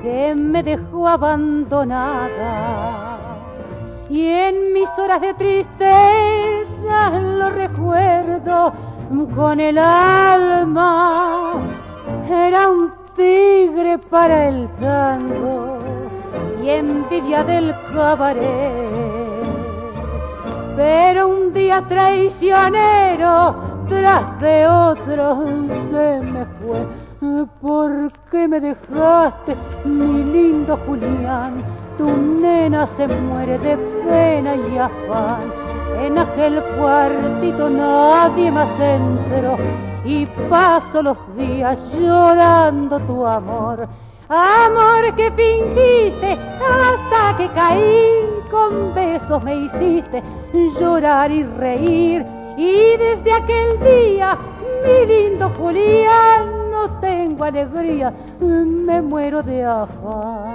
que me dejó abandonada. Y en mis horas de tristeza lo recuerdo con el alma. Era un tigre para el tango y envidia del cabaret. Pero un día traicionero tras de otro se me fue. ¿Por qué me dejaste, mi lindo Julián? Tu nena se muere de pena y afán. En aquel cuartito nadie más entró y paso los días llorando tu amor. Amor que fingiste hasta que caí, con besos me hiciste llorar y reír. Y desde aquel día, mi lindo Julián, no tengo alegría, me muero de afán.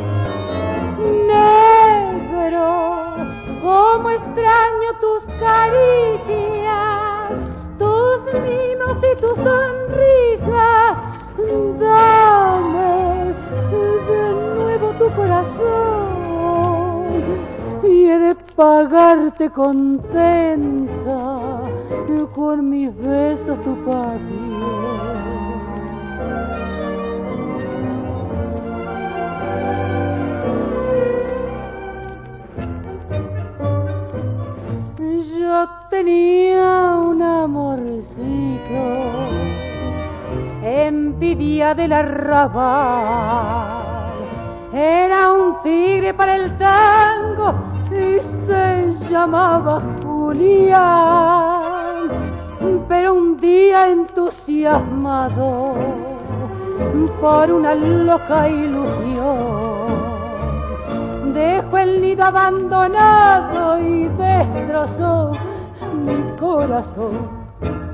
Negro, cómo extraño tus caricias, tus mimos y tus sonrisas. Dame de nuevo tu corazón y he de pagarte contenta con mis besos tu pasión. Yo tenía un amorcito, envidia del arrabal. Era un tigre para el tango y se llamaba Julián. Pero un día entusiasmado por una loca ilusión, dejó el nido abandonado y destrozó mi corazón.